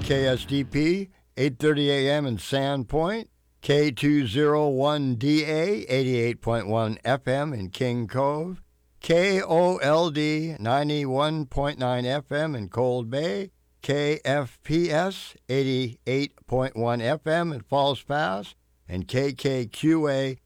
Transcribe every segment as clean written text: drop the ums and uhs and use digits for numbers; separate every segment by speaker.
Speaker 1: KSDP, 8:30 a.m. in Sandpoint, K201DA, 88.1 FM in King Cove, KOLD, 91.9 FM in Cold Bay, KFPS, 88.1 FM in Falls Pass, and KKQA,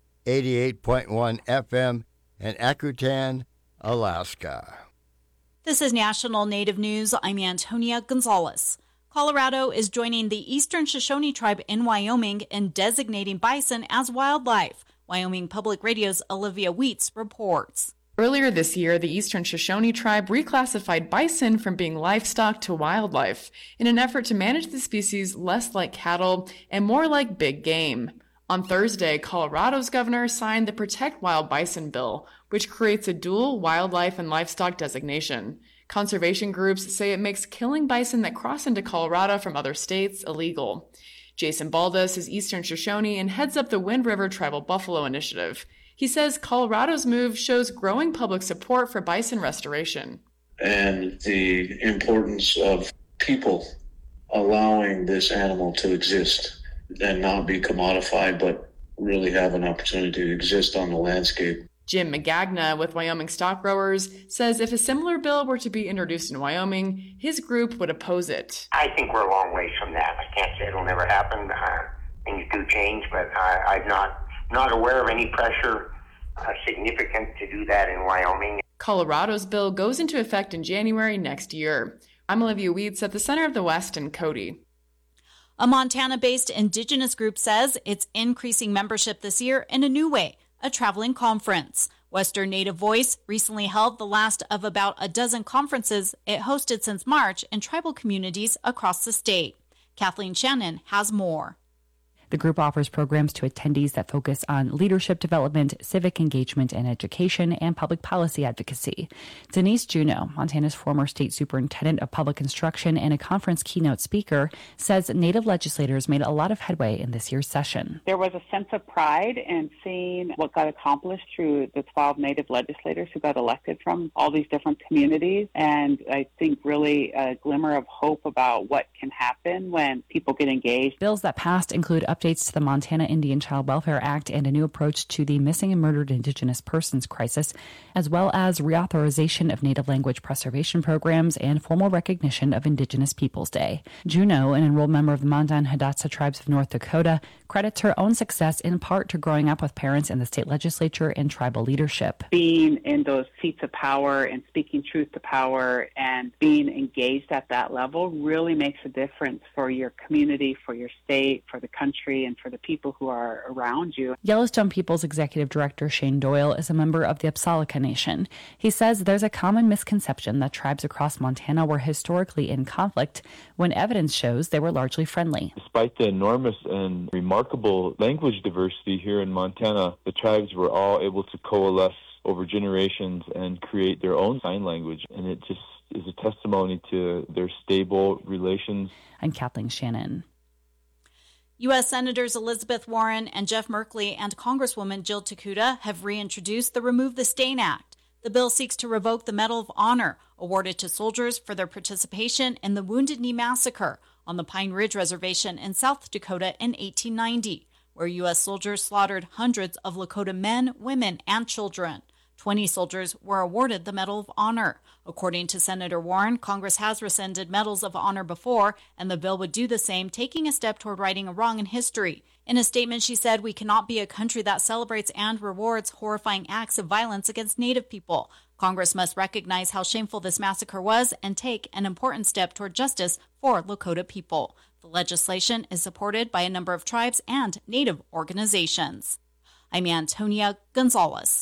Speaker 1: 88.1 FM in Akutan, Alaska.
Speaker 2: This is National Native News. I'm Antonia Gonzalez. Colorado is joining the Eastern Shoshone Tribe in Wyoming in designating bison as wildlife. Wyoming Public Radio's Olivia Wheats reports.
Speaker 3: Earlier this year, the Eastern Shoshone Tribe reclassified bison from being livestock to wildlife in an effort to manage the species less like cattle and more like big game. On Thursday, Colorado's governor signed the Protect Wild Bison bill, which creates a dual wildlife and livestock designation. Conservation groups say it makes killing bison that cross into Colorado from other states illegal. Jason Baldas is Eastern Shoshone and heads up the Wind River Tribal Buffalo Initiative. He says Colorado's move shows growing public support for bison restoration.
Speaker 4: And the importance of people allowing this animal to exist and not be commodified, but really have an opportunity to exist on the landscape.
Speaker 3: Jim Magagna with Wyoming Stock Growers says if a similar bill were to be introduced in Wyoming, his group would oppose it.
Speaker 5: I think we're a long ways from that. I can't say it'll never happen. Things do change, but I'm not aware of any pressure significant to do that in Wyoming.
Speaker 3: Colorado's bill goes into effect in January next year. I'm Olivia Weeds at the Center of the West in Cody.
Speaker 2: A Montana-based indigenous group says it's increasing membership this year in a new way, a traveling conference. Western Native Voice recently held the last of about a dozen conferences it hosted since March in tribal communities across the state. Kathleen Shannon has more.
Speaker 6: The group offers programs to attendees that focus on leadership development, civic engagement and education, and public policy advocacy. Denise Juneau, Montana's former state superintendent of public instruction and a conference keynote speaker, says Native legislators made a lot of headway in this year's session.
Speaker 7: There was a sense of pride in seeing what got accomplished through the 12 Native legislators who got elected from all these different communities, and I think really a glimmer of hope about what can happen when people get engaged.
Speaker 6: Bills that passed include updates to the Montana Indian Child Welfare Act and a new approach to the missing and murdered Indigenous persons crisis, as well as reauthorization of Native language preservation programs and formal recognition of Indigenous Peoples Day. Juneau, an enrolled member of the Mandan Hidatsa tribes of North Dakota, credits her own success in part to growing up with parents in the state legislature and tribal leadership.
Speaker 7: Being in those seats of power and speaking truth to power and being engaged at that level really makes a difference for your community, for your state, for the country, and for the people who are around you.
Speaker 6: Yellowstone People's Executive Director Shane Doyle is a member of the Apsaalooka Nation. He says there's a common misconception that tribes across Montana were historically in conflict when evidence shows they were largely friendly.
Speaker 8: Despite the enormous and remarkable language diversity here in Montana, the tribes were all able to coalesce over generations and create their own sign language, and it just is a testimony to their stable relations.
Speaker 6: I'm Kathleen Shannon.
Speaker 2: U.S. Senators Elizabeth Warren and Jeff Merkley and Congresswoman Jill Takuda have reintroduced the Remove the Stain Act. The bill seeks to revoke the Medal of Honor awarded to soldiers for their participation in the Wounded Knee Massacre on the Pine Ridge Reservation in South Dakota in 1890, where U.S. soldiers slaughtered hundreds of Lakota men, women, and children. 20 soldiers were awarded the Medal of Honor. According to Senator Warren, Congress has rescinded Medals of Honor before, and the bill would do the same, taking a step toward righting a wrong in history. In a statement, she said, "We cannot be a country that celebrates and rewards horrifying acts of violence against Native people. Congress must recognize how shameful this massacre was and take an important step toward justice for Lakota people." The legislation is supported by a number of tribes and Native organizations. I'm Antonia Gonzalez.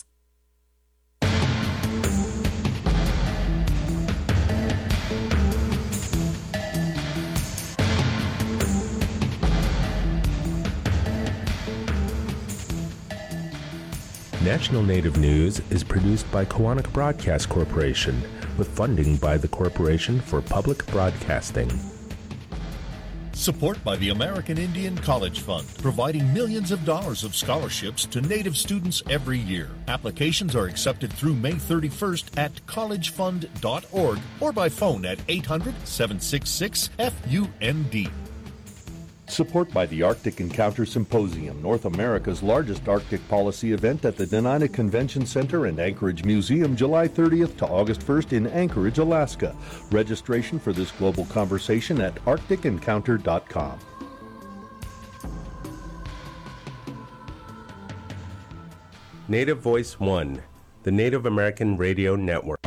Speaker 9: National Native News is produced by Koahnic Broadcast Corporation with funding by the Corporation for Public Broadcasting.
Speaker 10: Support by the American Indian College Fund, providing millions of dollars of scholarships to Native students every year. Applications are accepted through May 31st at collegefund.org or by phone at 800-766-FUND.
Speaker 11: Support by the Arctic Encounter Symposium, North America's largest Arctic policy event at the Dena'ina Convention Center and Anchorage Museum, July 30th to August 1st in Anchorage, Alaska. Registration for this global conversation at arcticencounter.com.
Speaker 9: Native Voice One, the Native American Radio Network.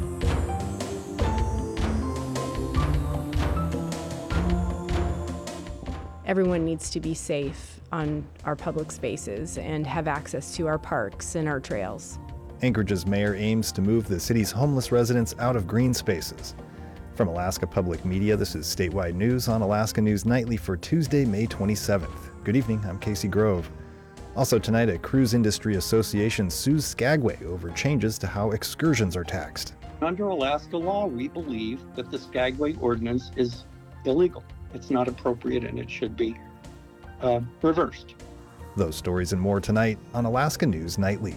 Speaker 12: Everyone needs to be safe on our public spaces and have access to our parks and our trails.
Speaker 13: Anchorage's mayor aims to move the city's homeless residents out of green spaces. From Alaska Public Media, this is Statewide News on Alaska News Nightly for Tuesday, May 27th. Good evening, I'm Casey Grove. Also tonight, a Cruise Industry Association sues Skagway over changes to how excursions are taxed.
Speaker 14: Under Alaska law, we believe that the Skagway ordinance is illegal. It's not appropriate and it should be reversed.
Speaker 13: Those stories and more tonight on Alaska News Nightly.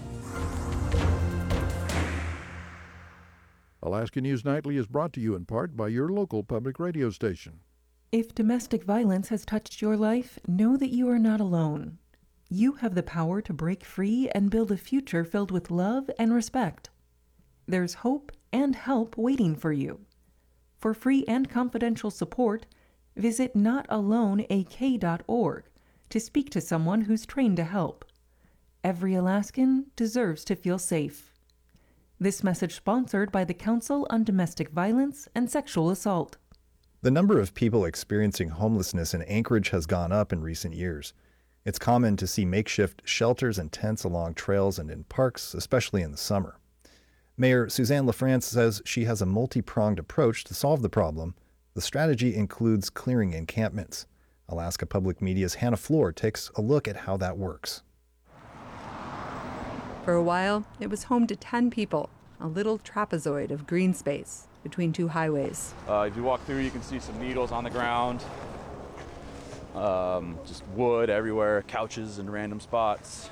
Speaker 15: Alaska News Nightly is brought to you in part by your local public radio station.
Speaker 16: If domestic violence has touched your life, know that you are not alone. You have the power to break free and build a future filled with love and respect. There's hope and help waiting for you. For free and confidential support, visit notaloneak.org to speak to someone who's trained to help. Every Alaskan deserves to feel safe. This message sponsored by the Council on Domestic Violence and Sexual Assault.
Speaker 13: The number of people experiencing homelessness in Anchorage has gone up in recent years. It's common to see makeshift shelters and tents along trails and in parks, especially in the summer. Mayor Suzanne LaFrance says she has a multi-pronged approach to solve the problem. The strategy includes clearing encampments. Alaska Public Media's Hannah Floor takes a look at how that works.
Speaker 17: For a while, it was home to 10 people, a little trapezoid of green space between two highways.
Speaker 18: If you walk through, you can see some needles on the ground, just wood everywhere, couches in random spots,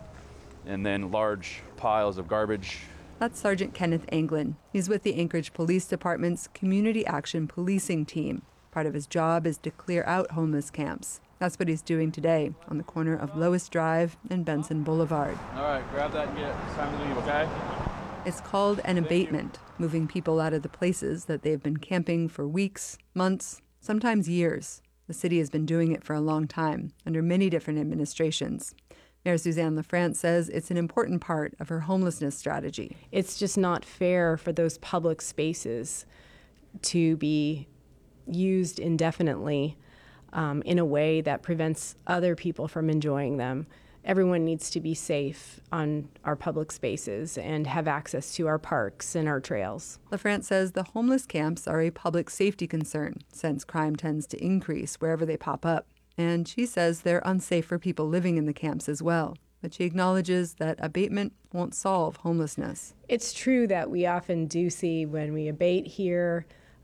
Speaker 18: and then large piles of garbage.
Speaker 17: That's Sergeant Kenneth Anglin. He's with the Anchorage Police Department's Community Action Policing Team. Part of his job is to clear out homeless camps. That's what he's doing today on the corner of Lois Drive and Benson Boulevard.
Speaker 18: All right, grab that and get it's time to leave, okay?
Speaker 17: It's called an abatement, moving people out of the places that they've been camping for weeks, months, sometimes years. The city has been doing it for a long time, under many different administrations. Mayor Suzanne LaFrance says it's an important part of her homelessness strategy.
Speaker 12: It's just not fair for those public spaces to be used indefinitely in a way that prevents other people from enjoying them. Everyone needs to be safe on our public spaces and have access to our parks and our trails.
Speaker 17: LaFrance says the homeless camps are a public safety concern since crime tends to increase wherever they pop up. And she says they're unsafe for people living in the camps as well. But she acknowledges that abatement won't solve homelessness.
Speaker 12: It's true that we often do see when we abate here,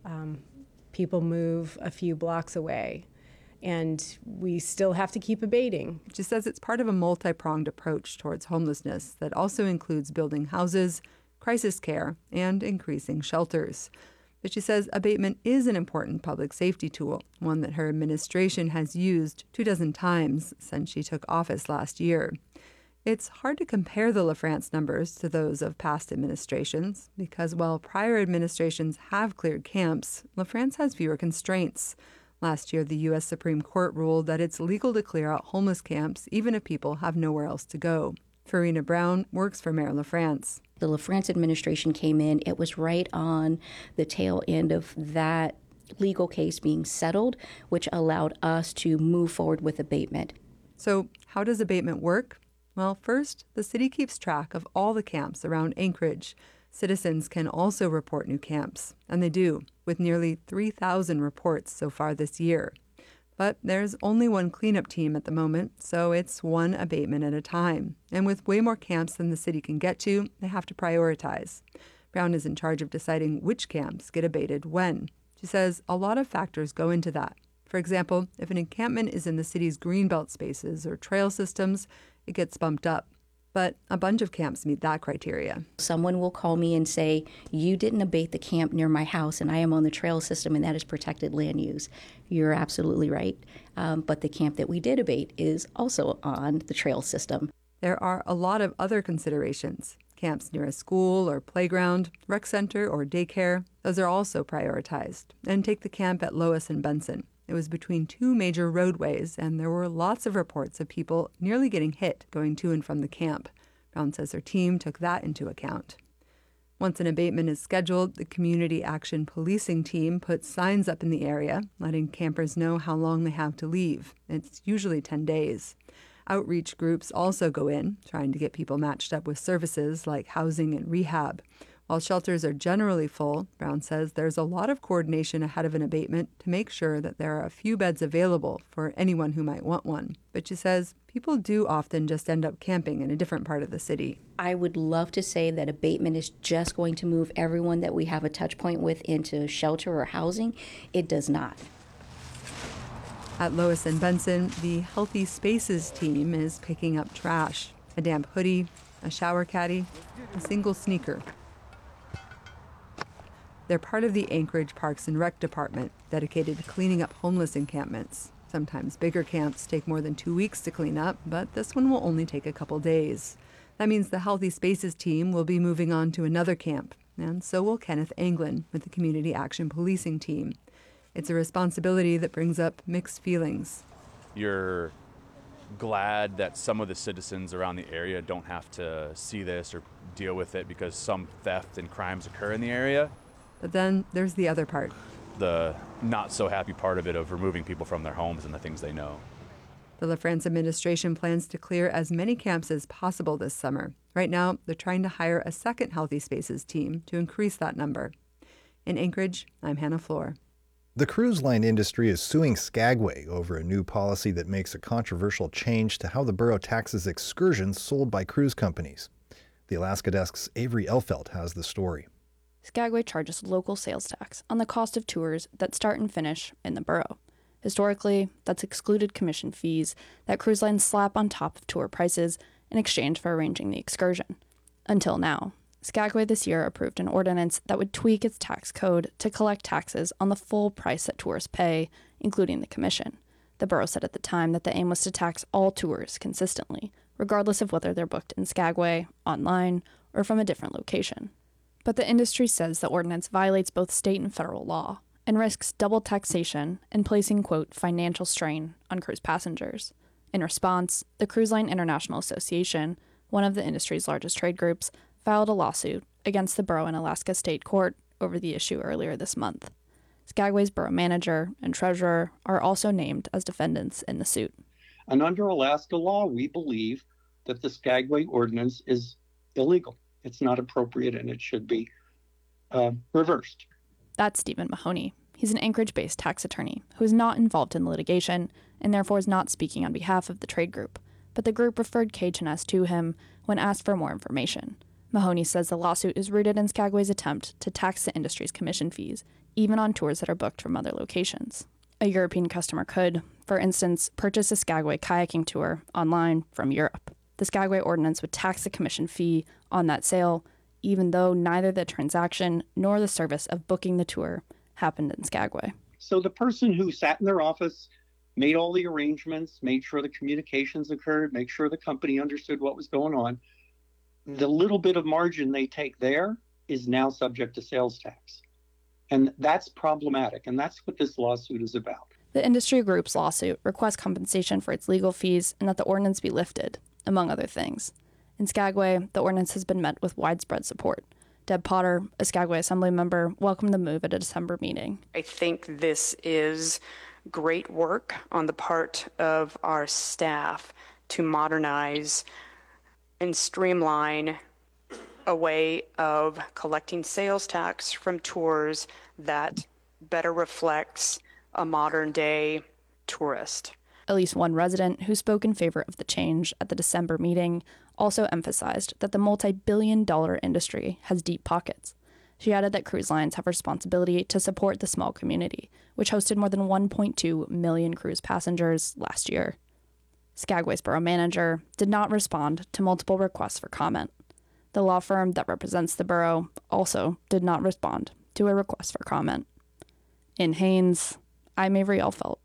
Speaker 12: people move a few blocks away. And we still have to keep abating.
Speaker 17: She says it's part of a multi-pronged approach towards homelessness that also includes building houses, crisis care, and increasing shelters. But she says abatement is an important public safety tool, one that her administration has used 24 times since she took office last year. It's hard to compare the LaFrance numbers to those of past administrations because while prior administrations have cleared camps, LaFrance has fewer constraints. Last year, the U.S. Supreme Court ruled that it's legal to clear out homeless camps even if people have nowhere else to go. Farina Brown works for Mayor LaFrance.
Speaker 19: The LaFrance administration came in, it was right on the tail end of that legal case being settled, which allowed us to move forward with abatement.
Speaker 17: So how does abatement work? Well, first, the city keeps track of all the camps around Anchorage. Citizens can also report new camps, and they do, with nearly 3,000 reports so far this year. But there's only one cleanup team at the moment, so it's one abatement at a time. And with way more camps than the city can get to, they have to prioritize. Brown is in charge of deciding which camps get abated when. She says a lot of factors go into that. For example, if an encampment is in the city's greenbelt spaces or trail systems, it gets bumped up. But a bunch of camps meet that criteria.
Speaker 19: Someone will call me and say, you didn't abate the camp near my house and I am on the trail system and that is protected land use. You're absolutely right. But the camp that we did abate is also on the trail system.
Speaker 17: There are a lot of other considerations. Camps near a school or playground, rec center or daycare, those are also prioritized. And take the camp at Lois and Benson. It was between two major roadways, and there were lots of reports of people nearly getting hit going to and from the camp. Brown says her team took that into account. Once an abatement is scheduled, the Community Action Policing team puts signs up in the area, letting campers know how long they have to leave. It's usually 10 days. Outreach groups also go in, trying to get people matched up with services like housing and rehab. While shelters are generally full, Brown says there's a lot of coordination ahead of an abatement to make sure that there are a few beds available for anyone who might want one. But she says people do often just end up camping in a different part of the city.
Speaker 19: I would love to say that abatement is just going to move everyone that we have a touch point with into shelter or housing. It does not.
Speaker 17: At Lois and Benson, the Healthy Spaces team is picking up trash, a damp hoodie, a shower caddy, a single sneaker. They're part of the Anchorage Parks and Rec Department, dedicated to cleaning up homeless encampments. Sometimes bigger camps take more than 2 weeks to clean up, but this one will only take a couple days. That means the Healthy Spaces team will be moving on to another camp, and so will Kenneth Anglin with the Community Action Policing team. It's a responsibility that brings up mixed feelings.
Speaker 18: You're glad that some of the citizens around the area don't have to see this or deal with it because some theft and crimes occur in the area.
Speaker 17: But then there's the other part.
Speaker 18: The not so happy part of it, of removing people from their homes and the things they know.
Speaker 17: The LaFrance administration plans to clear as many camps as possible this summer. Right now, they're trying to hire a second Healthy Spaces team to increase that number. In Anchorage, I'm Hannah Floor.
Speaker 13: The cruise line industry is suing Skagway over a new policy that makes a controversial change to how the borough taxes excursions sold by cruise companies. The Alaska Desk's Avery Elfelt has the story.
Speaker 20: Skagway charges local sales tax on the cost of tours that start and finish in the borough. Historically, that's excluded commission fees that cruise lines slap on top of tour prices in exchange for arranging the excursion. Until now, Skagway this year approved an ordinance that would tweak its tax code to collect taxes on the full price that tourists pay, including the commission. The borough said at the time that the aim was to tax all tours consistently, regardless of whether they're booked in Skagway, online, or from a different location. But the industry says the ordinance violates both state and federal law and risks double taxation and placing, quote, financial strain on cruise passengers. In response, the Cruise Line International Association, one of the industry's largest trade groups, filed a lawsuit against the borough in Alaska State Court over the issue earlier this month. Skagway's borough manager and treasurer are also named as defendants in the suit.
Speaker 14: And under Alaska law, we believe that the Skagway ordinance is illegal. It's not appropriate and it should be reversed.
Speaker 20: That's Stephen Mahoney. He's an Anchorage-based tax attorney who is not involved in litigation and therefore is not speaking on behalf of the trade group. But the group referred KH&S to him when asked for more information. Mahoney says the lawsuit is rooted in Skagway's attempt to tax the industry's commission fees, even on tours that are booked from other locations. A European customer could, for instance, purchase a Skagway kayaking tour online from Europe. The Skagway ordinance would tax the commission fee on that sale, even though neither the transaction nor the service of booking the tour happened in Skagway.
Speaker 14: So the person who sat in their office, made all the arrangements, made sure the communications occurred, make sure the company understood what was going on, the little bit of margin they take there is now subject to sales tax. And that's problematic, and that's what this lawsuit is about.
Speaker 20: The industry group's lawsuit requests compensation for its legal fees and that the ordinance be lifted, among other things. In Skagway, the ordinance has been met with widespread support. Deb Potter, a Skagway Assembly member, welcomed the move at a December meeting.
Speaker 21: I think this is great work on the part of our staff to modernize and streamline a way of collecting sales tax from tours that better reflects a modern day tourist.
Speaker 20: At least one resident who spoke in favor of the change at the December meeting also emphasized that the multi-billion-dollar industry has deep pockets. She added that cruise lines have a responsibility to support the small community, which hosted more than 1.2 million cruise passengers last year. Skagway's borough manager did not respond to multiple requests for comment. The law firm that represents the borough also did not respond to a request for comment. In Haines, I'm Avery Elfelt.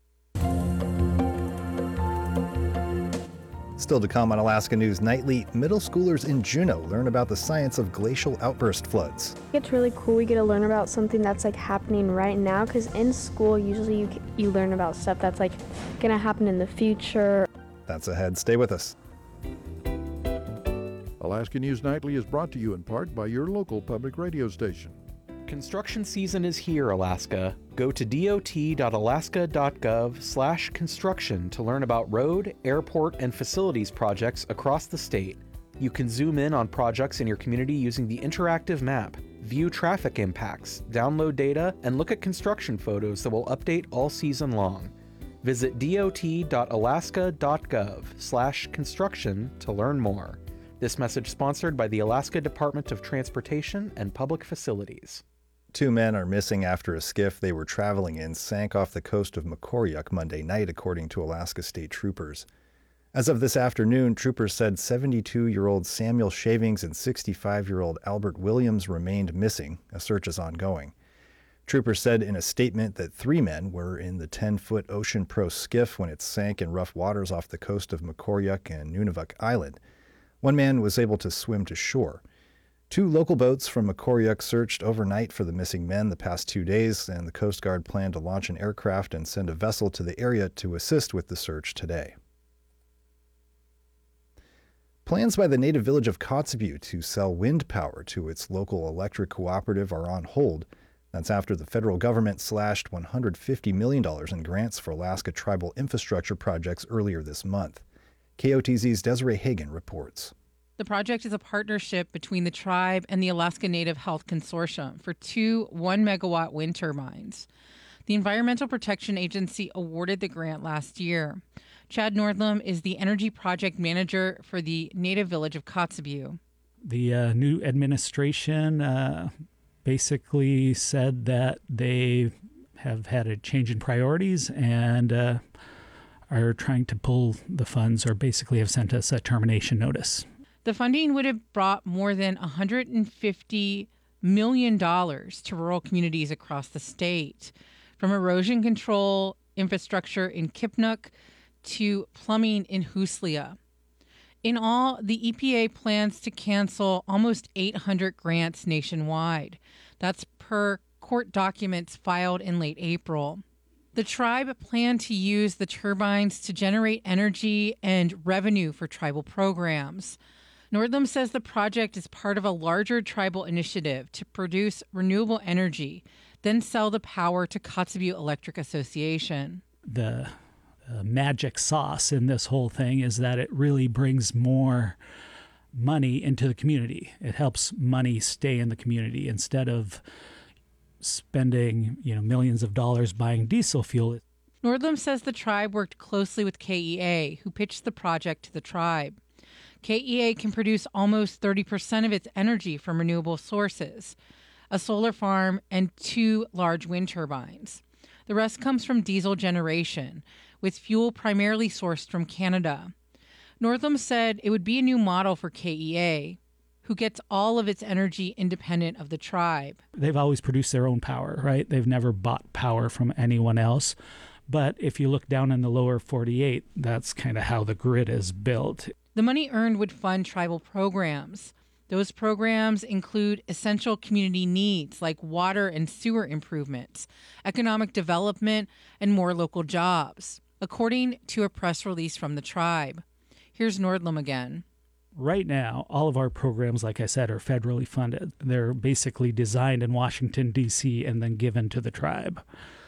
Speaker 13: Still to come on Alaska News Nightly, middle schoolers in Juneau learn about the science of glacial outburst floods.
Speaker 1: It's really cool. We get to learn about something that's like happening right now, because in school usually you learn about stuff that's like gonna happen in the future.
Speaker 13: That's ahead. Stay with us.
Speaker 15: Alaska News Nightly is brought to you in part by your local public radio station.
Speaker 22: Construction season is here, Alaska. Go to dot.alaska.gov/construction to learn about road, airport, and facilities projects across the state. You can zoom in on projects in your community using the interactive map, view traffic impacts, download data, and look at construction photos that will update all season long. Visit dot.alaska.gov/construction to learn more. This message sponsored by the Alaska Department of Transportation and Public Facilities.
Speaker 13: 2 men are missing after a skiff they were traveling in sank off the coast of Mekoryuk Monday night, according to Alaska State Troopers. As of this afternoon, troopers said 72-year-old Samuel Shavings and 65-year-old Albert Williams remained missing. A search is ongoing. Troopers said in a statement that 3 men were in the 10-foot Ocean Pro skiff when it sank in rough waters off the coast of Mekoryuk and Nunavut Island. 1 man was able to swim to shore. 2 local boats from Mekoryuk searched overnight for the missing men the past 2 days, and the Coast Guard planned to launch an aircraft and send a vessel to the area to assist with the search today. Plans by the native village of Kotzebue to sell wind power to its local electric cooperative are on hold. That's after the federal government slashed $150 million in grants for Alaska tribal infrastructure projects earlier this month. KOTZ's Desiree Hagan reports.
Speaker 23: The project is a partnership between the tribe and the Alaska Native Health Consortium for 2 1-megawatt wind turbines. The Environmental Protection Agency awarded the grant last year. Chad Nordlum is the energy project manager for the native village of Kotzebue.
Speaker 24: The new administration basically said that they have had a change in priorities and are trying to pull the funds, or basically have sent us a termination notice.
Speaker 23: The funding would have brought more than $150 million to rural communities across the state, from erosion control infrastructure in Kipnuk to plumbing in Huslia. In all, the EPA plans to cancel almost 800 grants nationwide. That's per court documents filed in late April. The tribe planned to use the turbines to generate energy and revenue for tribal programs. Nordlum says the project is part of a larger tribal initiative to produce renewable energy, then sell the power to Kotzebue Electric Association.
Speaker 24: The magic sauce in this whole thing is that it really brings more money into the community. It helps money stay in the community instead of spending, millions of dollars buying diesel fuel.
Speaker 23: Nordlum says the tribe worked closely with KEA, who pitched the project to the tribe. KEA can produce almost 30% of its energy from renewable sources, a solar farm and 2 large wind turbines. The rest comes from diesel generation, with fuel primarily sourced from Canada. Nordlum said it would be a new model for KEA, who gets all of its energy independent of the tribe.
Speaker 24: They've always produced their own power, right? They've never bought power from anyone else. But if you look down in the lower 48, that's kind of how the grid is built.
Speaker 23: The money earned would fund tribal programs. Those programs include essential community needs like water and sewer improvements, economic development, and more local jobs, according to a press release from the tribe. Here's Nordlum again.
Speaker 24: Right now, all of our programs, like I said, are federally funded. They're basically designed in Washington, D.C., and then given to the tribe.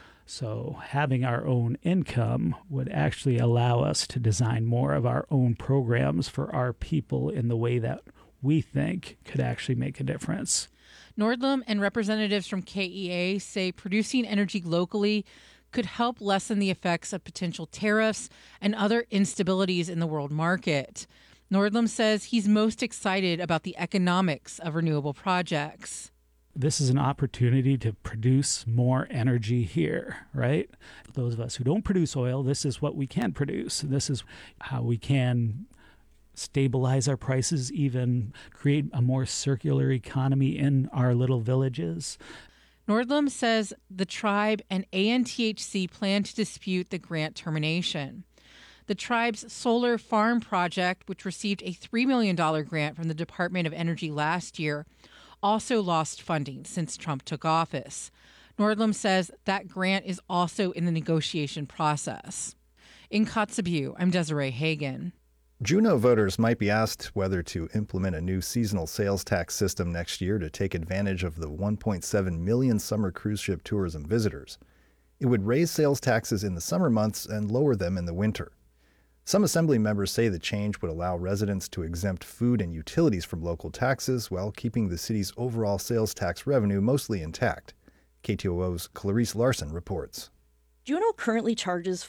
Speaker 24: So having our own income would actually allow us to design more of our own programs for our people in the way that we think could actually make a difference.
Speaker 23: Nordlum and representatives from KEA say producing energy locally could help lessen the effects of potential tariffs and other instabilities in the world market. Nordlum says he's most excited about the economics of renewable projects.
Speaker 24: this is an opportunity to produce more energy here, right? Those of us who don't produce oil, this is what we can produce. This is how we can stabilize our prices, even create a more circular economy in our little villages.
Speaker 23: Nordlund says the tribe and ANTHC plan to dispute the grant termination. The tribe's solar farm project, which received a $3 million grant from the Department of Energy last year, also lost funding since Trump took office. Nordlund says that grant is also in the negotiation process. In Kotzebue, I'm Desiree Hagen.
Speaker 13: Juneau voters might be asked whether to implement a new seasonal sales tax system next year to take advantage of the 1.7 million summer cruise ship tourism visitors. It would raise sales taxes in the summer months and lower them in the winter. Some Assembly members say the change would allow residents to exempt food and utilities from local taxes while keeping the city's overall sales tax revenue mostly intact. KTOO's Clarice Larson reports.
Speaker 3: Juneau currently charges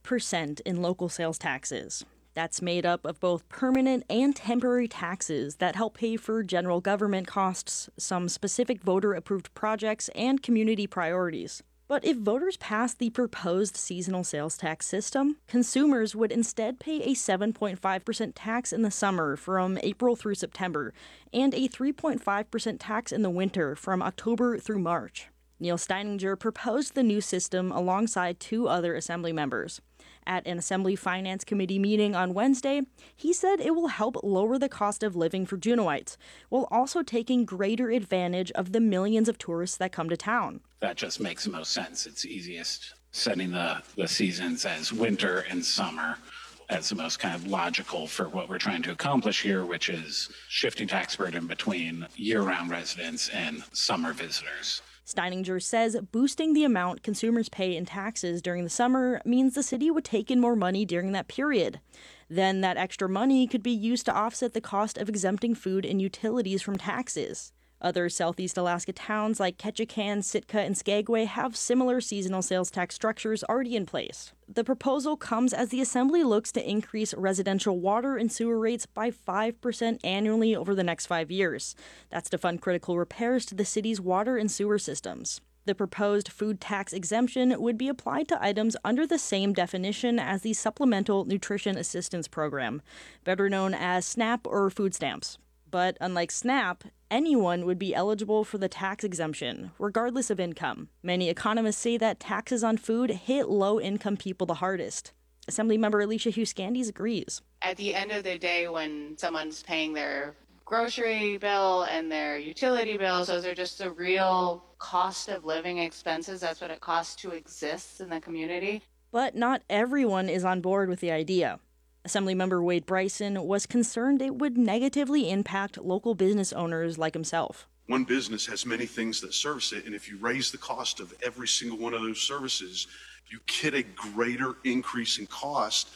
Speaker 3: 5% in local sales taxes. That's made up of both permanent and temporary taxes that help pay for general government costs, some specific voter-approved projects, and community priorities. But if voters pass the proposed seasonal sales tax system, consumers would instead pay a 7.5% tax in the summer from April through September and a 3.5% tax in the winter from October through March. Neil Steininger proposed the new system alongside two other Assembly members. At an Assembly Finance Committee meeting on Wednesday, he said it will help lower the cost of living for Juneauites, while also taking greater advantage of the millions of tourists that come to town.
Speaker 4: That just makes the most sense. It's easiest setting the seasons as winter and summer. That's the most kind of logical for what we're trying to accomplish here, which is shifting tax burden between year-round residents and summer visitors.
Speaker 3: Steininger says boosting the amount consumers pay in taxes during the summer means the city would take in more money during that period. Then that extra money could be used to offset the cost of exempting food and utilities from taxes. Other Southeast Alaska towns like Ketchikan, Sitka, and Skagway have similar seasonal sales tax structures already in place. The proposal comes as the Assembly looks to increase residential water and sewer rates by 5% annually over the next 5 years. That's to fund critical repairs to the city's water and sewer systems. The proposed food tax exemption would be applied to items under the same definition as the Supplemental Nutrition Assistance Program, better known as SNAP or food stamps. But unlike SNAP, anyone would be eligible for the tax exemption, regardless of income. Many economists say that taxes on food hit low-income people the hardest. Assemblymember Alicia Hughes-Gandes agrees.
Speaker 5: At the end of the day, when someone's paying their grocery bill and their utility bills, those are just the real cost of living expenses. That's what it costs to exist in the community.
Speaker 3: But not everyone is on board with the idea. Assemblymember Wade Bryson was concerned it would negatively impact local business owners like himself.
Speaker 7: One business has many things that service it, and if you raise the cost of every single one of those services, you get a greater increase in cost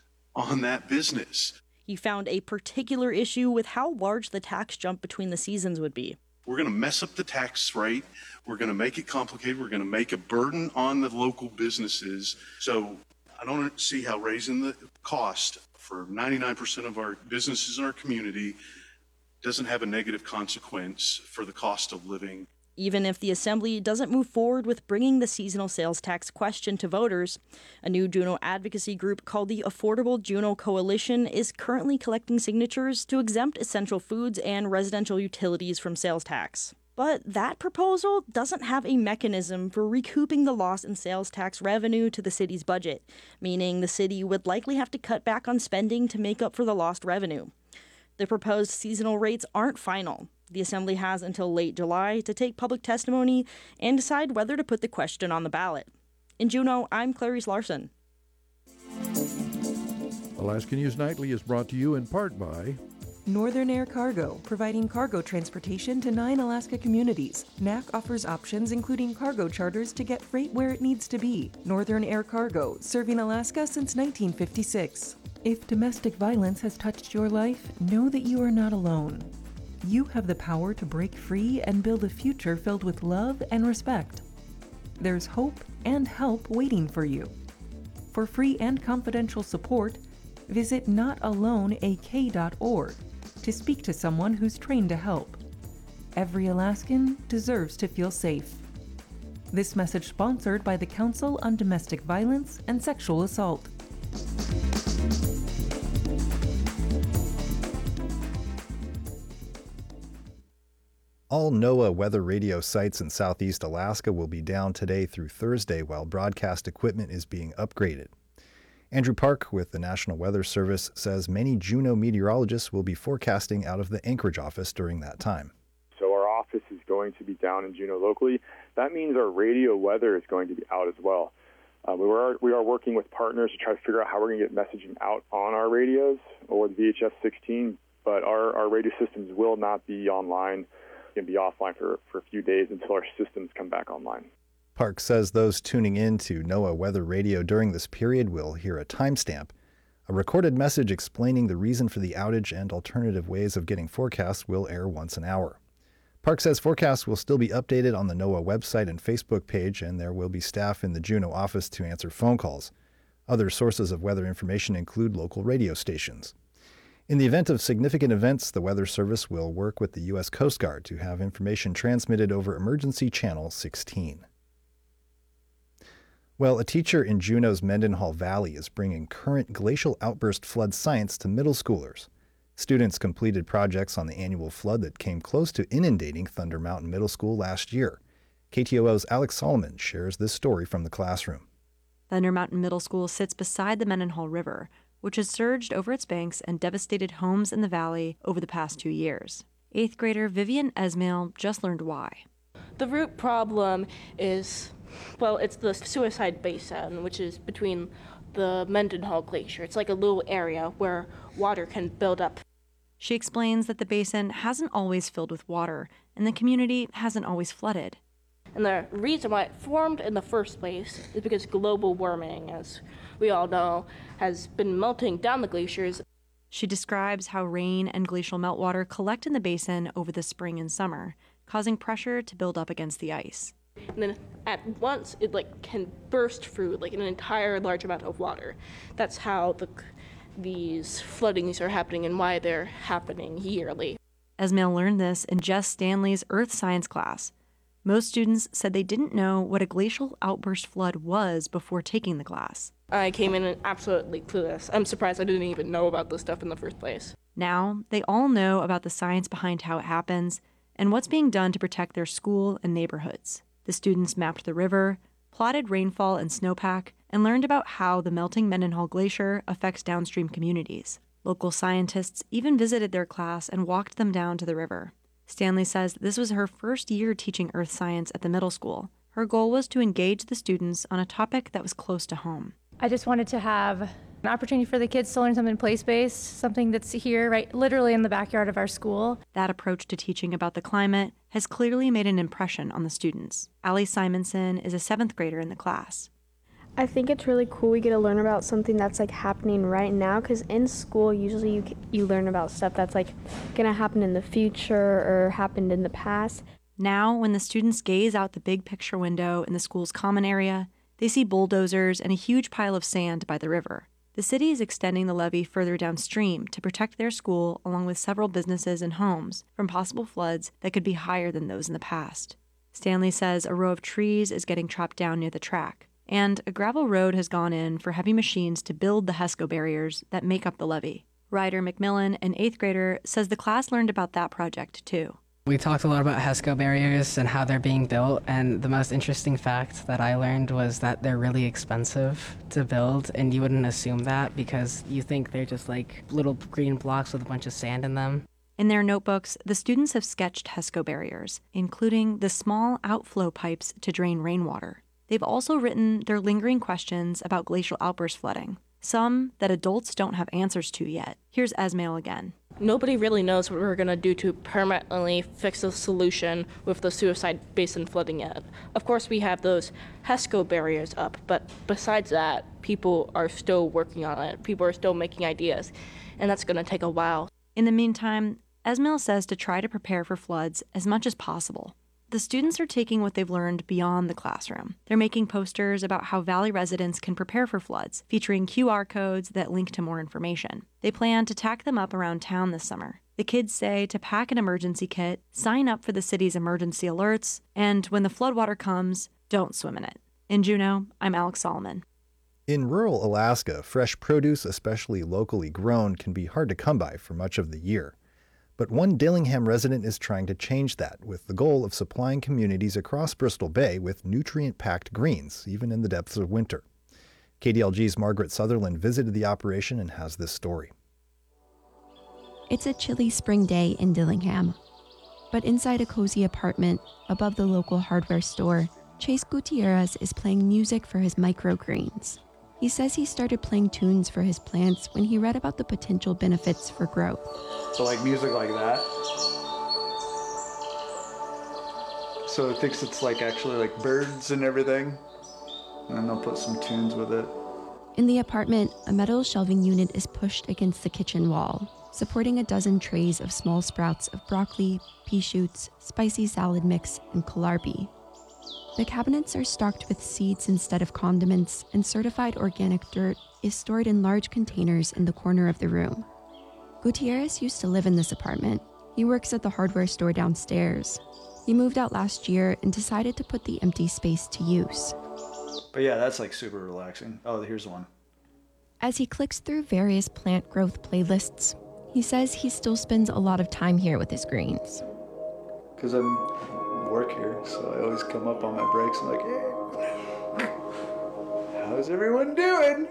Speaker 7: on that business.
Speaker 3: He found a particular issue with how large the tax jump between the seasons would be.
Speaker 7: We're going to mess up the tax rate. We're going to make it complicated. We're going to make a burden on the local businesses. So I don't see how raising the cost for 99% of our businesses in our community doesn't have a negative consequence for the cost of living.
Speaker 3: Even if the Assembly doesn't move forward with bringing the seasonal sales tax question to voters, a new Juneau advocacy group called the Affordable Juneau Coalition is currently collecting signatures to exempt essential foods and residential utilities from sales tax. But that proposal doesn't have a mechanism for recouping the loss in sales tax revenue to the city's budget, meaning the city would likely have to cut back on spending to make up for the lost revenue. The proposed seasonal rates aren't final. The Assembly has until late July to take public testimony and decide whether to put the question on the ballot. In Juneau, I'm Clarice Larson.
Speaker 15: Alaska News Nightly is brought to you in part by
Speaker 16: Northern Air Cargo, providing cargo transportation to 9 Alaska communities. NAC offers options including cargo charters to get freight where it needs to be. Northern Air Cargo, serving Alaska since 1956. If domestic violence has touched your life, know that you are not alone. You have the power to break free and build a future filled with love and respect. There's hope and help waiting for you. For free and confidential support, visit notaloneak.org to speak to someone who's trained to help. Every Alaskan deserves to feel safe. This message sponsored by the Council on Domestic Violence and Sexual Assault.
Speaker 13: All NOAA weather radio sites in southeast Alaska will be down today through Thursday while broadcast equipment is being upgraded. Andrew Park with the National Weather Service says many Juneau meteorologists will be forecasting out of the Anchorage office during that time.
Speaker 2: So our office is going to be down in Juneau locally. That means our radio weather is going to be out as well. We are working with partners to try to figure out how we're going to get messaging out on our radios or the VHF 16, but our radio systems will not be online. Going to be offline for a few days until our systems come back online.
Speaker 13: Park says those tuning in to NOAA weather radio during this period will hear a timestamp, a recorded message explaining the reason for the outage and alternative ways of getting forecasts will air once an hour. Park says forecasts will still be updated on the NOAA website and Facebook page, and there will be staff in the Juneau office to answer phone calls. Other sources of weather information include local radio stations. In the event of significant events, the Weather Service will work with the U.S. Coast Guard to have information transmitted over Emergency Channel 16. Well, a teacher in Juneau's Mendenhall Valley is bringing current glacial outburst flood science to middle schoolers. Students completed projects on the annual flood that came close to inundating Thunder Mountain Middle School last year. KTOO's Alex Solomon shares this story from the classroom.
Speaker 6: Thunder Mountain Middle School sits beside the Mendenhall River, which has surged over its banks and devastated homes in the valley over the past 2 years. 8th grader Vivian Esmail just learned why.
Speaker 8: The root problem is, well, it's the Suicide Basin, which is between the Mendenhall Glacier. It's like a little area where water can build up.
Speaker 6: She explains that the basin hasn't always filled with water, and the community hasn't always flooded.
Speaker 8: And the reason why it formed in the first place is because global warming, as we all know, has been melting down the glaciers.
Speaker 6: She describes how rain and glacial meltwater collect in the basin over the spring and summer, causing pressure to build up against the ice.
Speaker 8: And then at once it can burst through an entire large amount of water. That's how these floodings are happening and why they're happening yearly.
Speaker 6: Esmail learned this in Jess Stanley's Earth Science class. Most students said they didn't know what a glacial outburst flood was before taking the class.
Speaker 8: I came in absolutely clueless. I'm surprised I didn't even know about this stuff in the first place.
Speaker 6: Now, they all know about the science behind how it happens and what's being done to protect their school and neighborhoods. The students mapped the river, plotted rainfall and snowpack, and learned about how the melting Mendenhall Glacier affects downstream communities. Local scientists even visited their class and walked them down to the river. Stanley says this was her first year teaching earth science at the middle school. Her goal was to engage the students on a topic that was close to home.
Speaker 10: I just wanted to have an opportunity for the kids to learn something place-based, something that's here, right, literally in the backyard of our school.
Speaker 6: That approach to teaching about the climate has clearly made an impression on the students. Allie Simonson is a 7th grader in the class.
Speaker 1: I think it's really cool we get to learn about something that's happening right now, because in school usually you learn about stuff that's gonna happen in the future or happened in the past.
Speaker 6: Now, when the students gaze out the big picture window in the school's common area, they see bulldozers and a huge pile of sand by the river. The city is extending the levee further downstream to protect their school, along with several businesses and homes, from possible floods that could be higher than those in the past. Stanley says a row of trees is getting chopped down near the track, and a gravel road has gone in for heavy machines to build the HESCO barriers that make up the levee. Ryder McMillan, an 8th grader, says the class learned about that project too.
Speaker 25: We talked a lot about HESCO barriers and how they're being built, and the most interesting fact that I learned was that they're really expensive to build, and you wouldn't assume that because you think they're just little green blocks with a bunch of sand in them.
Speaker 6: In their notebooks, the students have sketched HESCO barriers, including the small outflow pipes to drain rainwater. They've also written their lingering questions about glacial outburst flooding, some that adults don't have answers to yet. Here's Esmail again.
Speaker 8: Nobody really knows what we're going to do to permanently fix the solution with the Suicide Basin flooding yet. Of course, we have those HESCO barriers up, but besides that, people are still working on it. People are still making ideas, and that's going to take a while.
Speaker 6: In the meantime, Esmail says to try to prepare for floods as much as possible. The students are taking what they've learned beyond the classroom. They're making posters about how Valley residents can prepare for floods, featuring QR codes that link to more information. They plan to tack them up around town this summer. The kids say to pack an emergency kit, sign up for the city's emergency alerts, and when the floodwater comes, don't swim in it. In Juneau, I'm Alex Solomon.
Speaker 13: In rural Alaska, fresh produce, especially locally grown, can be hard to come by for much of the year. But one Dillingham resident is trying to change that with the goal of supplying communities across Bristol Bay with nutrient-packed greens, even in the depths of winter. KDLG's Margaret Sutherland visited the operation and has this story.
Speaker 9: It's a chilly spring day in Dillingham. But inside a cozy apartment above the local hardware store, Chase Gutierrez is playing music for his microgreens. He says he started playing tunes for his plants when he read about the potential benefits for growth.
Speaker 11: So like music like that. So it thinks it's like actually like birds and everything. And then they'll put some tunes with it.
Speaker 9: In the apartment, a metal shelving unit is pushed against the kitchen wall, supporting a dozen trays of small sprouts of broccoli, pea shoots, spicy salad mix, and kohlrabi. The cabinets are stocked with seeds instead of condiments, and certified organic dirt is stored in large containers in the corner of the room. Gutierrez used to live in this apartment. He works at the hardware store downstairs. He moved out last year and decided to put the empty space to use.
Speaker 11: But yeah, that's like super relaxing. Oh, here's one.
Speaker 9: As he clicks through various plant growth playlists, he says he still spends a lot of time here with his greens.
Speaker 11: Because I'm work here, so I always come up on my breaks and like, hey, how's everyone doing?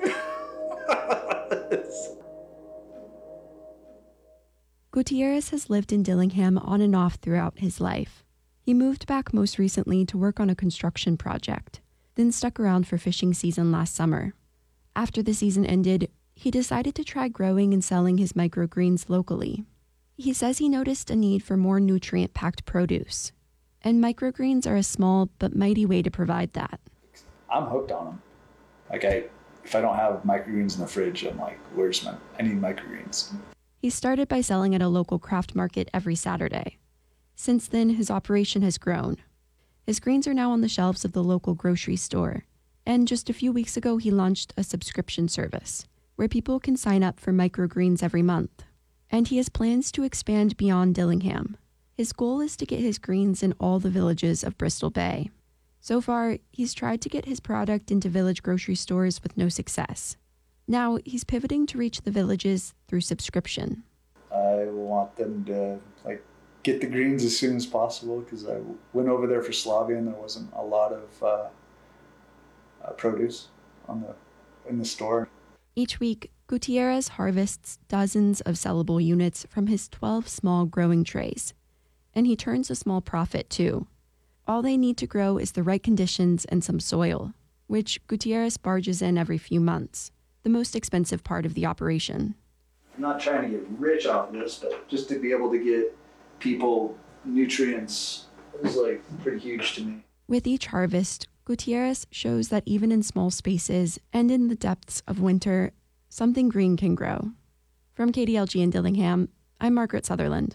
Speaker 9: Gutierrez has lived in Dillingham on and off throughout his life. He moved back most recently to work on a construction project, then stuck around for fishing season last summer. After the season ended, he decided to try growing and selling his microgreens locally. He says he noticed a need for more nutrient-packed produce, and microgreens are a small but mighty way to provide that.
Speaker 11: I'm hooked on them. Like if I don't have microgreens in the fridge, I'm like, I need microgreens.
Speaker 9: He started by selling at a local craft market every Saturday. Since then, his operation has grown. His greens are now on the shelves of the local grocery store. And just a few weeks ago, he launched a subscription service where people can sign up for microgreens every month. And he has plans to expand beyond Dillingham. His goal is to get his greens in all the villages of Bristol Bay. So far, he's tried to get his product into village grocery stores with no success. Now, he's pivoting to reach the villages through subscription.
Speaker 11: I want them to get the greens as soon as possible because I went over there for Slavia and there wasn't a lot of produce in the store.
Speaker 9: Each week, Gutierrez harvests dozens of sellable units from his 12 small growing trays. And he turns a small profit, too. All they need to grow is the right conditions and some soil, which Gutierrez barges in every few months, the most expensive part of the operation.
Speaker 11: I'm not trying to get rich off of this, but just to be able to get people nutrients is pretty huge to me.
Speaker 9: With each harvest, Gutierrez shows that even in small spaces and in the depths of winter, something green can grow. From KDLG in Dillingham, I'm Margaret Sutherland.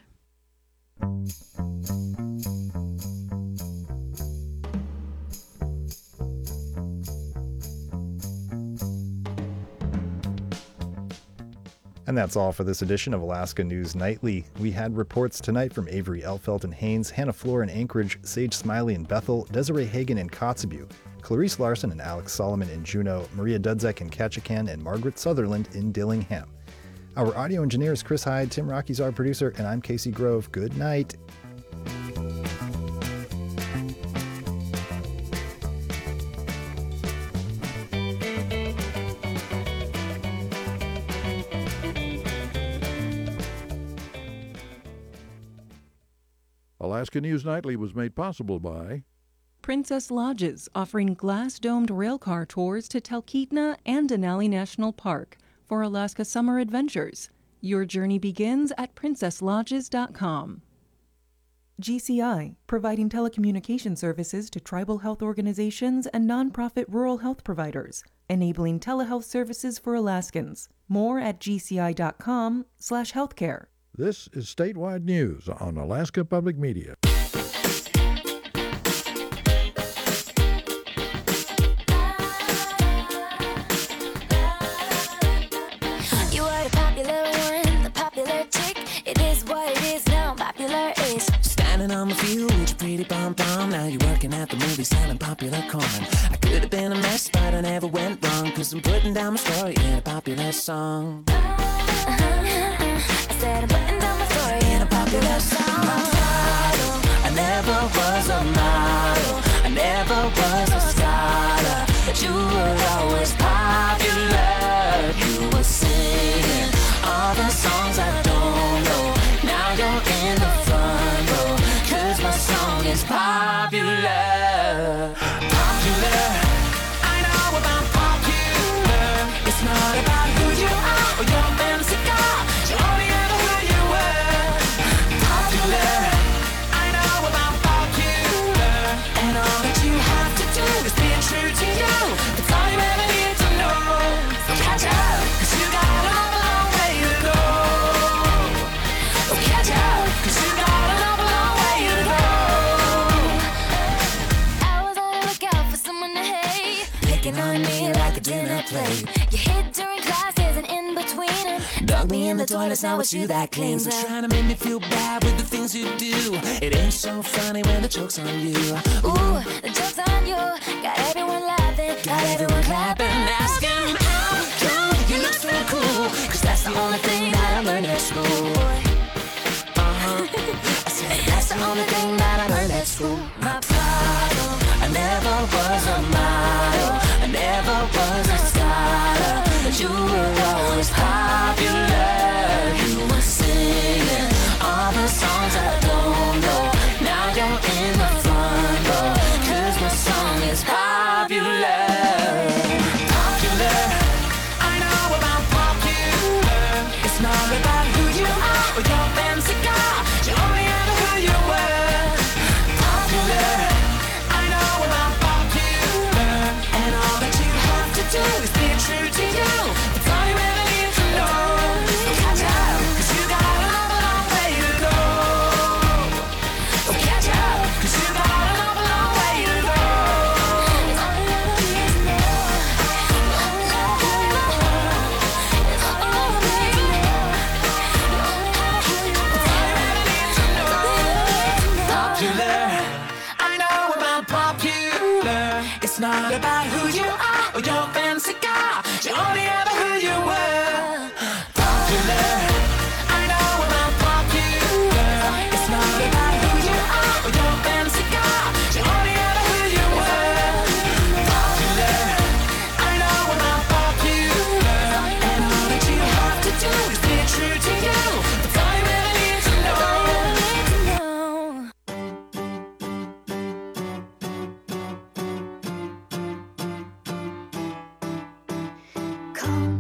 Speaker 13: And that's all for this edition of Alaska News Nightly. We had reports tonight from Avery Elfelt in Haines, Hannah Floor in Anchorage, Sage Smiley in Bethel, Desiree Hagan in Kotzebue, Clarice Larson and Alex Solomon in Juneau, Maria Dudzek in Ketchikan, and Margaret Sutherland in Dillingham. Our audio engineer is Chris Hyde, Tim Rocky's our producer, and I'm Casey Grove. Good night.
Speaker 15: Alaska News Nightly was made possible by
Speaker 16: Princess Lodges, offering glass-domed railcar tours to Talkeetna and Denali National Park for Alaska summer adventures. Your journey begins at princesslodges.com. GCI, providing telecommunication services to tribal health organizations and nonprofit rural health providers, enabling telehealth services for Alaskans. More at gci.com/healthcare.
Speaker 15: This is statewide news on Alaska Public Media.
Speaker 12: You are the popular one, the popular chick. It is what your pom-pom. Now you're working at the movie selling popular corn. I could have been a mess, but I never went wrong, 'cause I'm putting down my story in a popular song.
Speaker 14: I said I'm putting down my story in a popular song.
Speaker 12: I never was a model, I never was a scholar, but you were always popular. You were singing all the songs I don't know. Now you're in the front row, 'cause my song is popular. Popular, I know about popular. It's not about who you are or your fancy car, you only ever who you were. Popular, I know about popular. And all that you have to do is be true to you. That's all you ever need to know. So catch up, 'cause you got a long way to go. So catch up, 'cause you got a long way to go.
Speaker 14: I was on the lookout for someone to hate, picking on me like a dinner plate. You hid during classes and in between them.
Speaker 12: Dug me in the toilets, now it's you that cleans up. Trying to make me feel bad with the things you do. It ain't so funny when the joke's on you.
Speaker 14: Ooh, the joke's on you. Got everyone laughing, got everyone clapping, asking how come
Speaker 12: You look so cool, 'cause that's the only thing that I learned at school. I said that's the only thing that I learned at school.
Speaker 14: my problem.
Speaker 12: I never was a model, I never was a scholar, but you were always popular. You were singing all the songs I don't know. Now you're in the front row, 'cause my song is popular. Popular, I know about popular. It's not about who you are or your fancy car, you only ever who you were. Popular, I know about popular. And all that you have to do is be true to you. That's all you ever need to know. So catch up, 'cause you got a long way to go. So catch up, 'cause you got a long way to go.
Speaker 14: It's all you ever need to know. It's all you ever need to know.
Speaker 12: Popular, I know about popular. It's not about who you are or your fancy car, you only ever who you were. Popular, I know about popular. It's not about who you are or your fancy car, you only ever who you were. Popular, I know about popular. And all that you have to do is be true to you. That's all you ever need to know.
Speaker 14: Call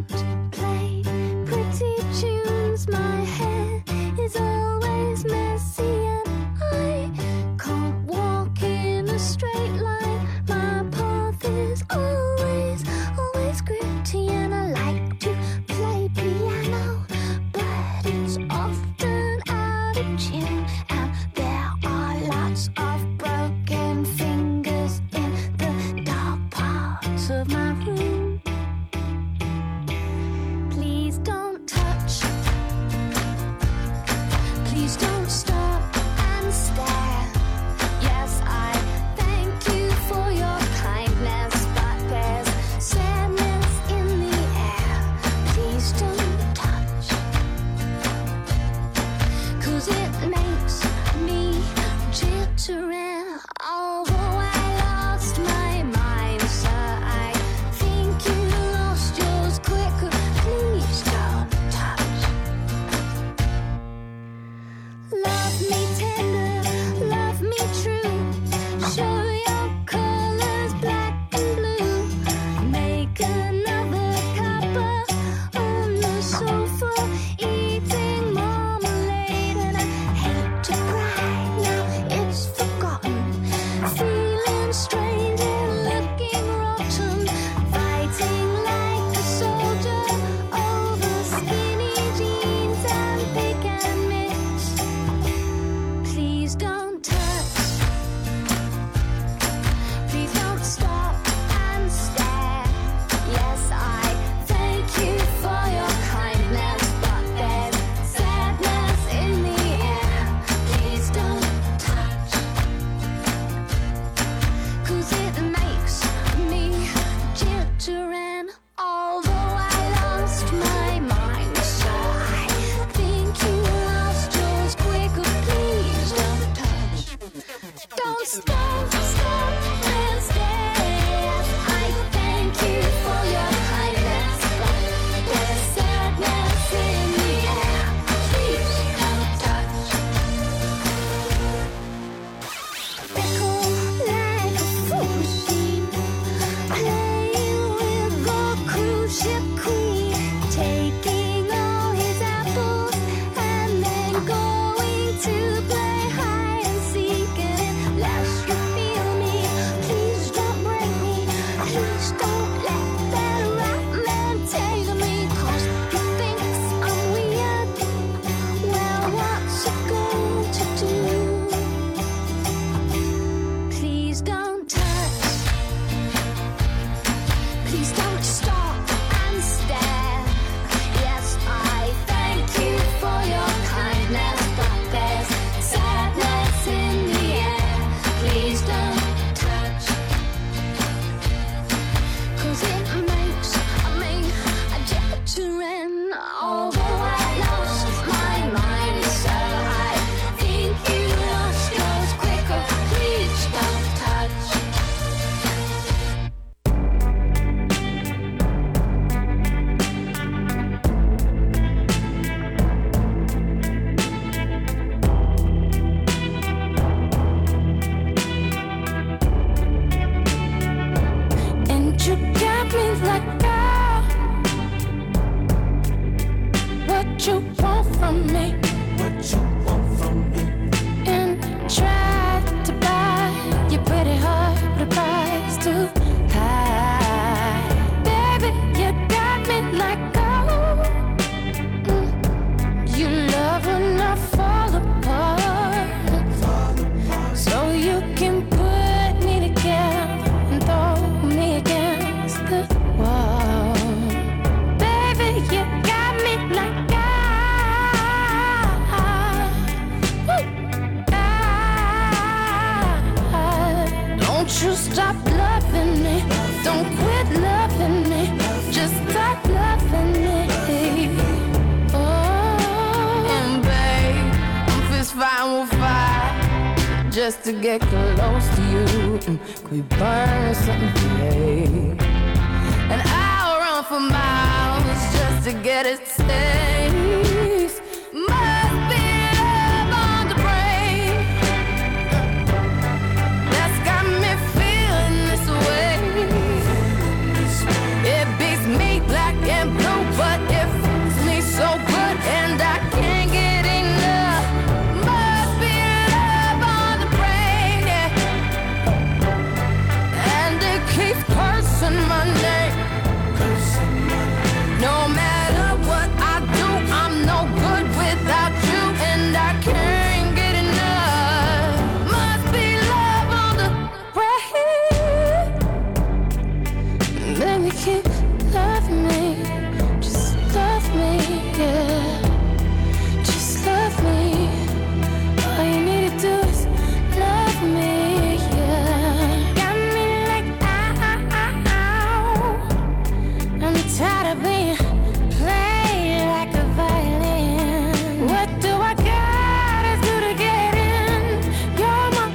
Speaker 12: Just to get close to you, could we burn something today? And I'll run for miles just to get a taste. Must be love on the brain that's got me feeling this way. It beats me black and blue, but it feels me so good, and I can't get enough. Must be cursing my name. No matter what I do, I'm no good without you, and I can't get enough. Must be love on the brain. Baby, keep loving me, just love me, yeah. Just love me. All you need to do is love me, yeah. Got me like I'm tired of being played like a violin. What do I gotta do to get in? You're my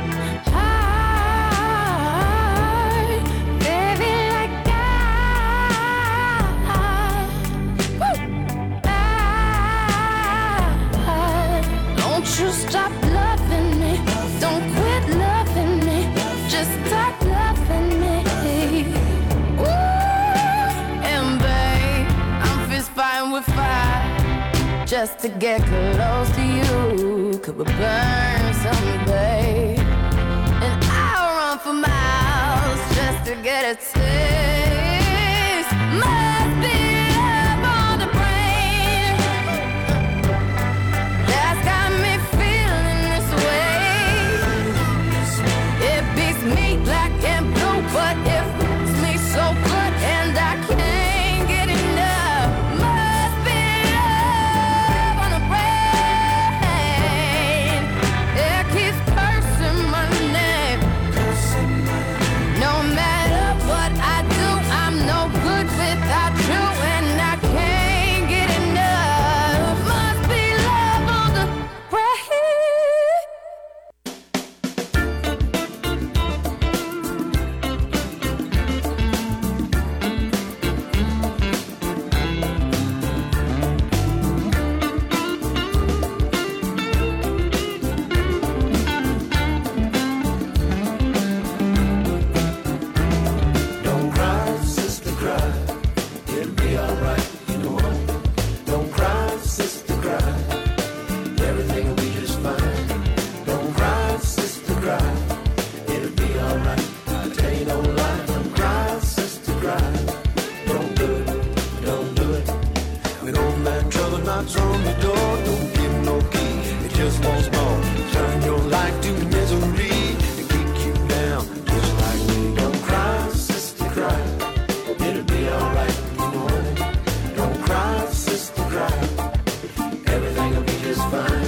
Speaker 12: heart, baby, like don't you stop loving me. Don't quit loving me. Just stop loving me. Fighting with fire just to get close to you. Could we burn someday? And I'll run for miles just to get a taste. Must be love on the brain that's got me feeling this way. It beats me black and blue, but it feels me so good, and I can't get enough. No matter what I do, I'm no good without you. be alright, you know what? Don't cry, sister, cry. Everything will be just fine. Don't cry, sister, cry. It'll be alright. I tell you no lie. Don't cry, sister, cry. Don't do it, don't do it. When old man trouble knocks on the door, don't give him no key. It just wants more. Turn your life to misery and kick you down just like me. Don't cry, sister, cry. It'll be alright, you know it. Don't cry, sister, cry. Everything will be just fine.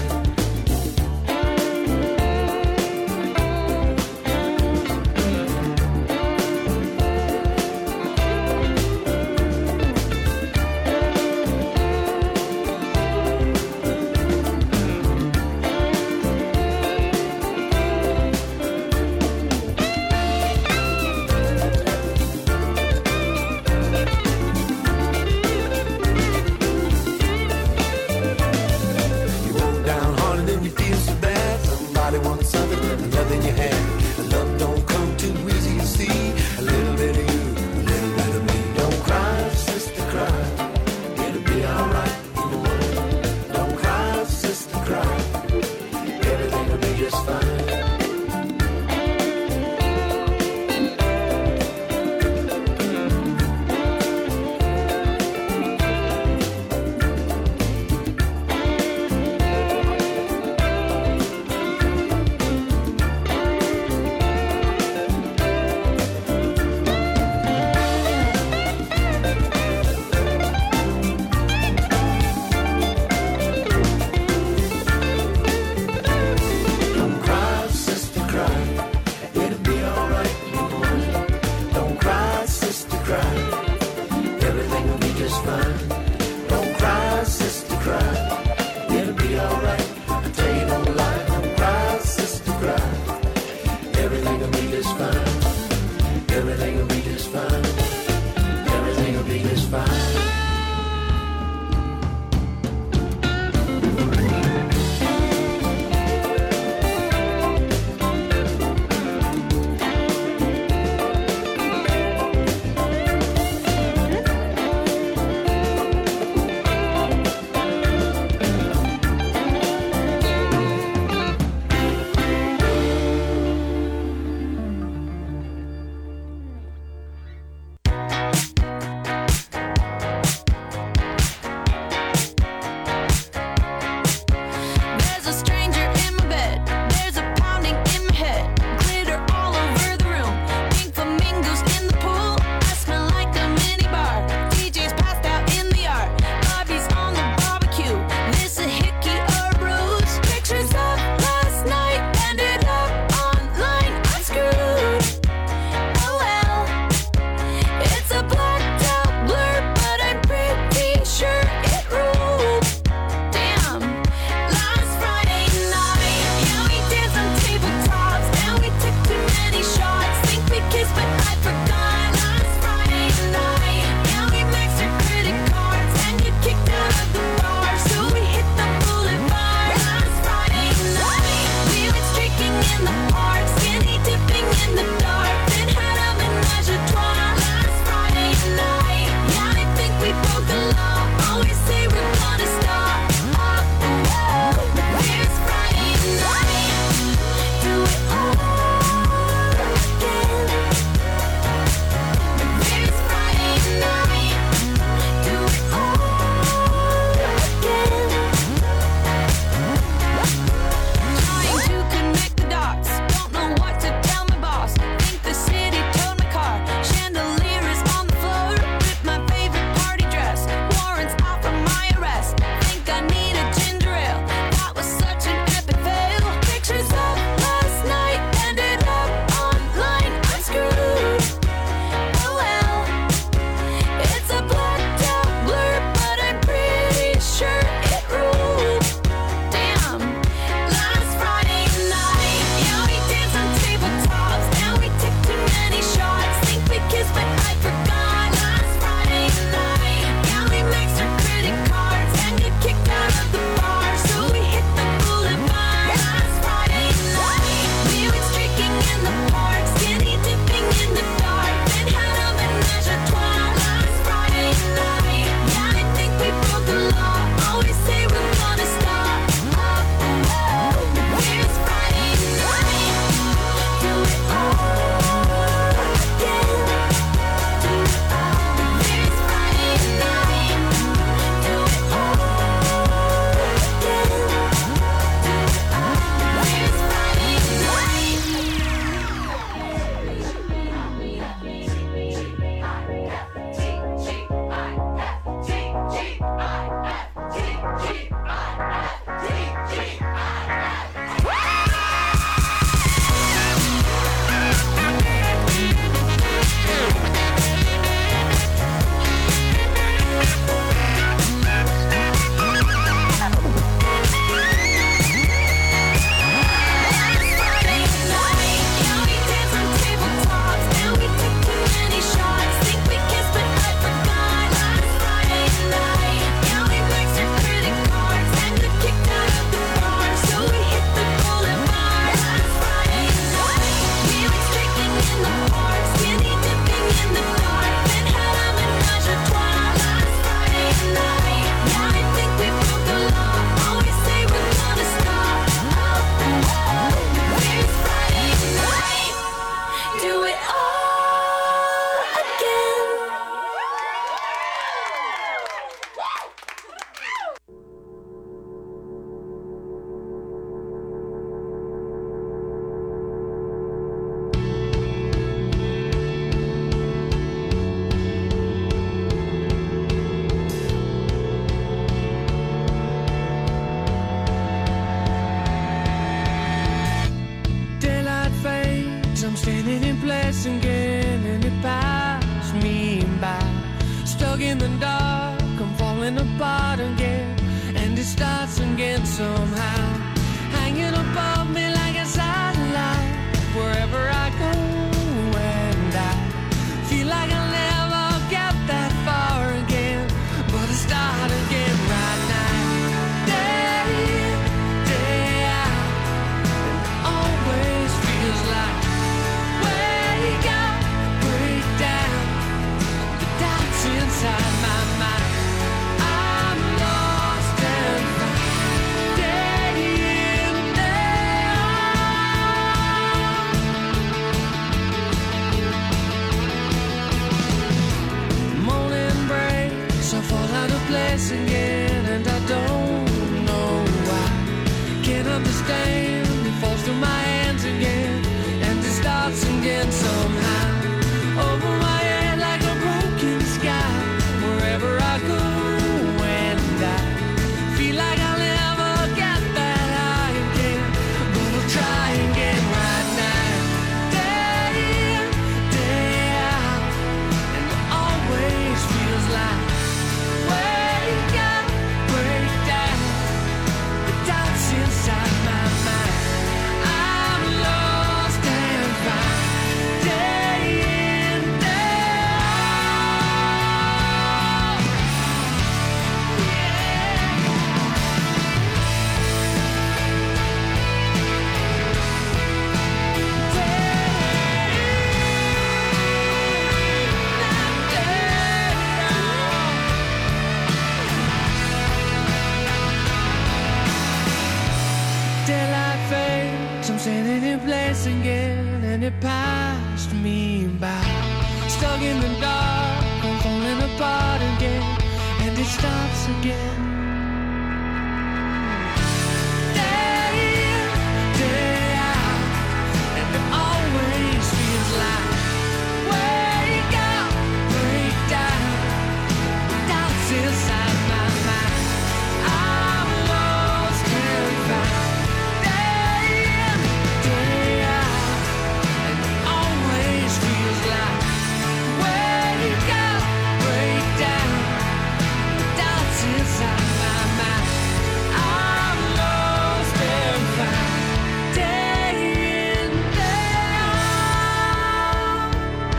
Speaker 12: in the dark, I'm falling apart again, and it starts again somehow. Hanging above me like a satellite, wherever I go, and I feel like I'll never get that far again, but I start again right now. Day in, day out, and it always feels like wake up, break down, the doubts inside my mind. I'm lost and found, day in, day out. Morning breaks, I fall out of place again, and I don't know why. Can't understand, it falls through my hands again, and it starts again somehow. Over my head like a broken sky, wherever I go, and I feel like I'll never get that high again, but I'll try again right now. Day in, day out, and it always feels like wake up, break down, the doubts inside my mind. I'm lost and found, day in, day out. Daylight fades, I'm standing in place again, and it passed me by. Stuck in the dark, I'm falling apart again, and it stops again. Day in, day out, and it always feels like wake up, break down, doubts inside my mind. I'm lost and found, day in, day out, and it always feels like wake up, break down, doubts inside my mind. I'm lost and found, day in, day out.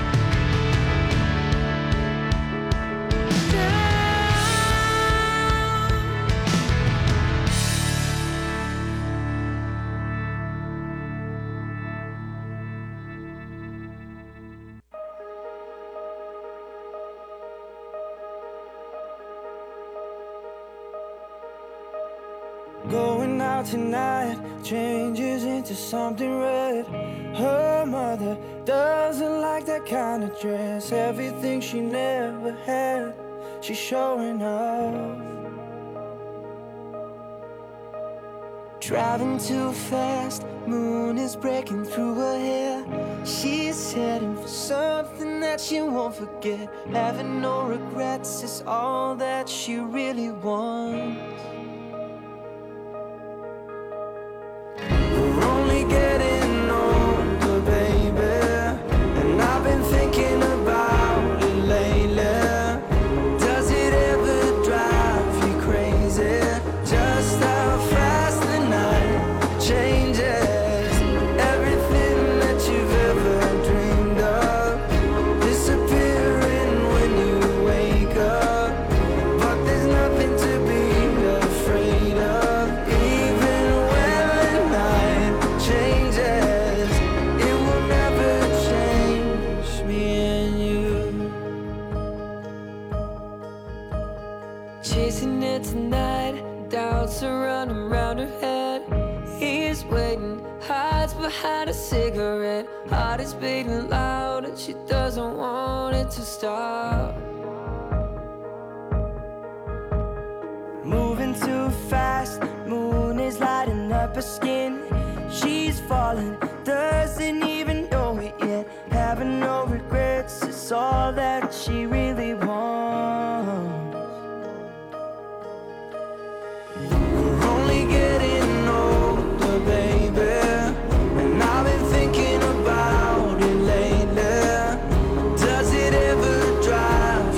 Speaker 17: Going out tonight changes into something red. Her mother doesn't like that kind of dress. Everything she never had, she's showing off. Driving too fast, moon is breaking through her hair. She's heading for something that she won't forget. Having no regrets is all that she really wants. We're only getting older, baby, and I've been thinking about it lately. Does it ever drive you crazy? Just how fast the night changes. Everything that you've ever dreamed of disappearing when you wake up. But there's nothing to be afraid of. Even when the night changes, it will never change me and you. Chasing it tonight, doubts are running round her head. He's waiting, hides behind a cigarette. Heart is beating loud and she doesn't want it to stop. Moving too fast, moon is lighting up her skin. She's falling, doesn't even know it yet. Having no regrets is all that she really wants. We're only getting older, baby, and I've been thinking about it lately. Does it ever drive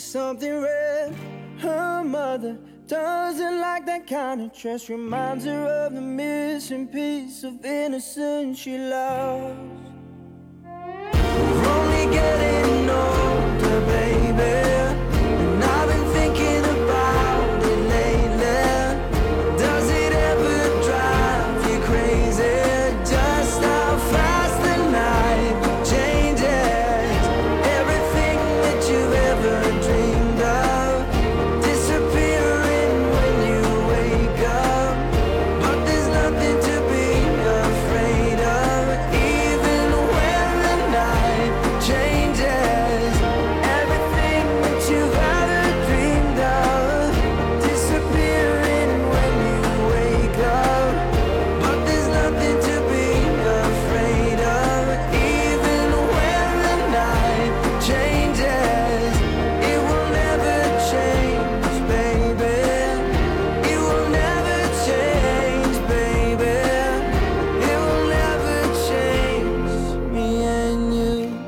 Speaker 17: something red. Her mother doesn't like that kind of dress. Reminds her of the missing piece of innocence she lost. We're only getting older, baby. And I've been thinking about it lately. Does it ever drive you crazy? Just how fast the night changes. Everything that you've ever dreamed of disappearing when you wake up. But there's nothing to be afraid of, even when the night changes. Everything that you've ever dreamed of disappearing when you wake up. But there's nothing to be afraid of, even when the night changes. It will never change, baby. It will never change, baby. It will never change me and you.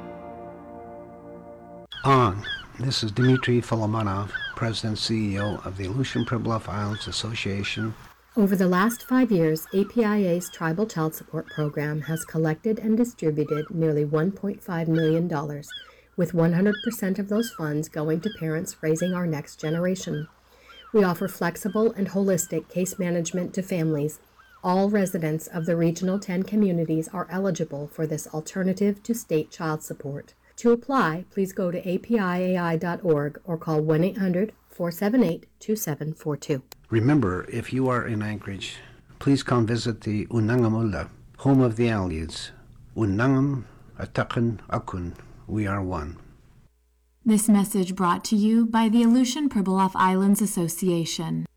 Speaker 18: This is Dmitry Folomonov, President CEO of the Aleutian Pribilof Islands Association.
Speaker 19: Over the last 5 years, APIA's Tribal Child Support Program has collected and distributed nearly $1.5 million, with 100% of those funds going to parents raising our next generation. We offer flexible and holistic case management to families. All residents of the Regional 10 communities are eligible for this alternative to state child support. To apply, please go to apiai.org or call 1-800-478-2742.
Speaker 18: Remember, if you are in Anchorage, please come visit the Unangamulla, home of the Aleutians. Unangam, Atakan, Akun, we are one.
Speaker 20: This message brought to you by the Aleutian Pribilof Islands Association.